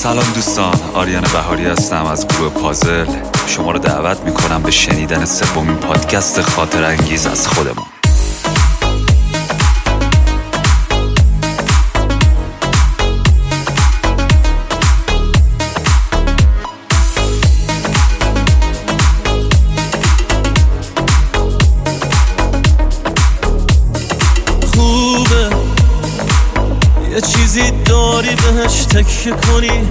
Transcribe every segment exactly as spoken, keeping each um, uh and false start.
سلام دوستان، آریان بهاری هستم از گروه پازل. شما رو دعوت میکنم به شنیدن سومین پادکست خاطر انگیز از خودمون. خوبه یه چیزی داری بهش تکیه کنی،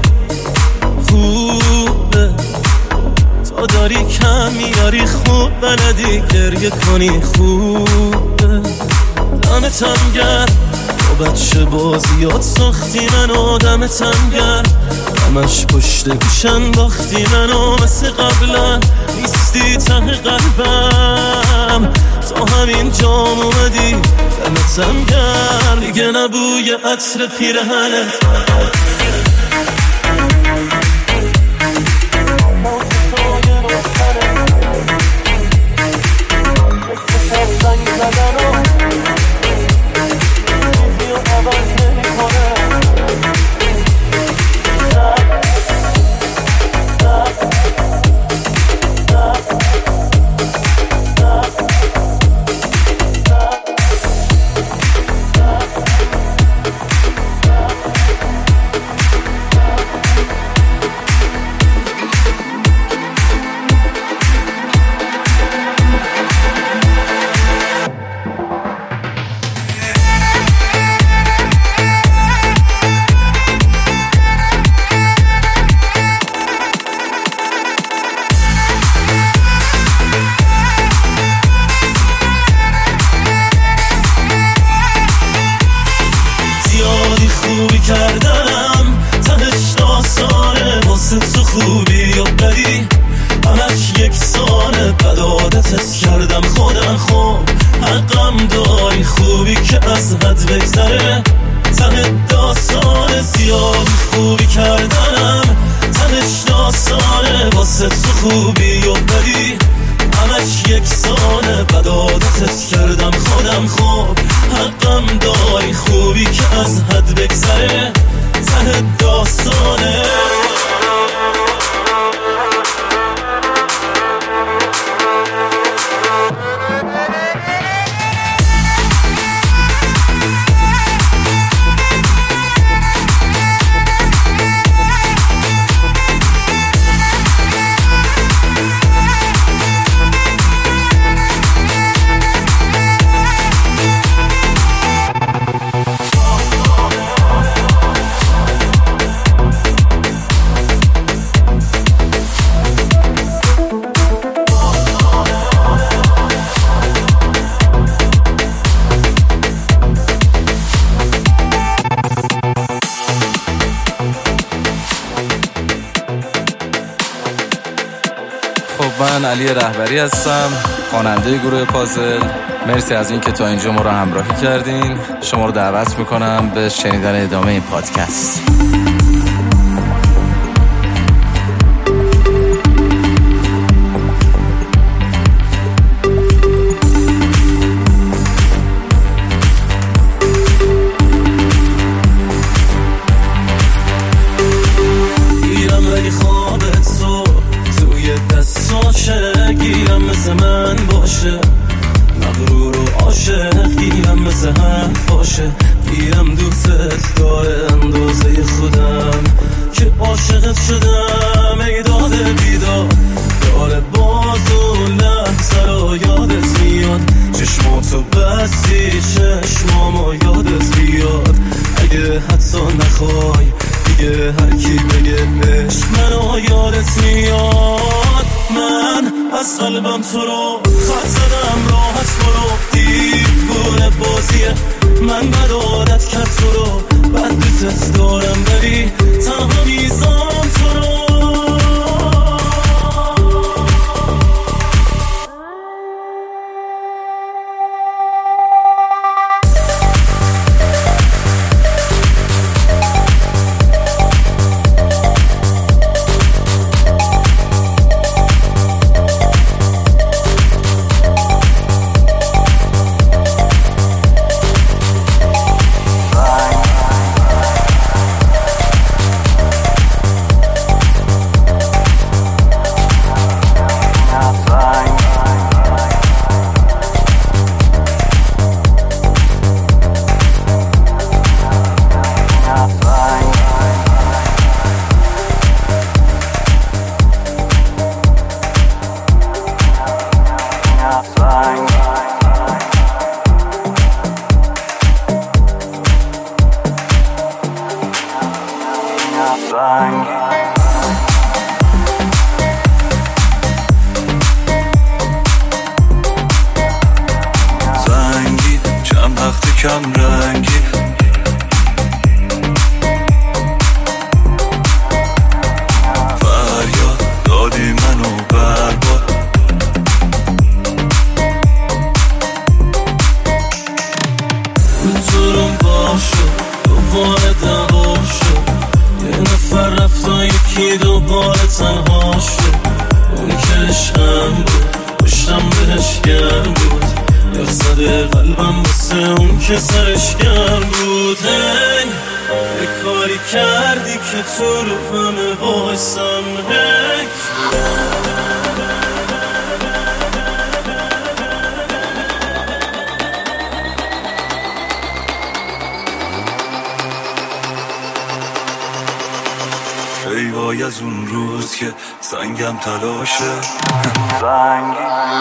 خوبه تا داری کم میاری، خوب بلدی گریه کنی، خوبه دمتم گرم با بچه بازیات ساختی منو، دمتم گرم همش پشت گوشن باختی منو، مثل قبلا نیستی ته قلبم، تا همین جام اومدی دمتم گرم، دیگه نبوی عطر پیرهنت کردم، تهش داستانه واسه تو خوبی و بدی، همش یک سانه بد عادتت کردم خودم، خوب حقم داری خوبی که از حد بگذره، ته داستانه زیادی خوبی کردنم، تهش داستانه واسه تو خوبی و بدی، همش یک سانه بد عادتت کردم خودم، خوب حقم داری خوبی که از حد بگذره، ته داستانه من علی رهبری هستم، خواننده گروه پازل. مرسی از این که تا اینجا ما رو همراهی کردین. شما رو دعوت میکنم به شنیدن ادامه این پادکست. گیرم مثل من باشه، مغرور و عاشق گیرم مثل هم باشه، گیرم دوستت داره اندازه خودم که عاشقت شدم، ای داده بیداد داره باز و لحظه رو یادت میاد، چشماتو بستی چشمامو یادت بیاد، اگه حتی نخوای دیگه هر کی بگه عشق منو یادت میاد، من از قلبم تو رو خط زدم، راحت برو دیوونه بازیه، من بد عادت کرد تو رو، بد دوست دارم ولی تنها میزام تو رو. کم رنگی. فریاد دادی منو برباد. روزورم باشو دوباره دوا شد، یه نفر رفت و یکی دوباره تنها شد. اون که عشقم بود پشتم بهش گرم بود، یا زده قلبم واسه اون که سرش گرم بود. هی یه کاری کردی که تو رو همه وایسم. هی ای وای از اون روز که سنگم تلاشه. سنگی